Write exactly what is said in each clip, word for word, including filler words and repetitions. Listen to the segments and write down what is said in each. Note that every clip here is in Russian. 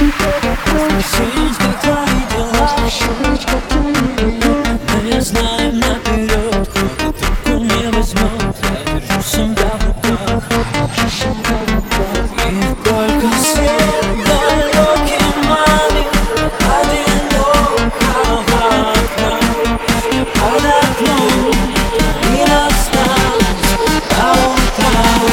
Спросить, как твои дела. Мы знаем наперед, кто трубку не возьмет. Я держу себя в руках. И только свет далекий манит, одиноко в окна. Я под окном и осталась до утра.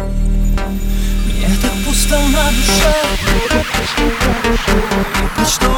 Мне так пусто на душе, почти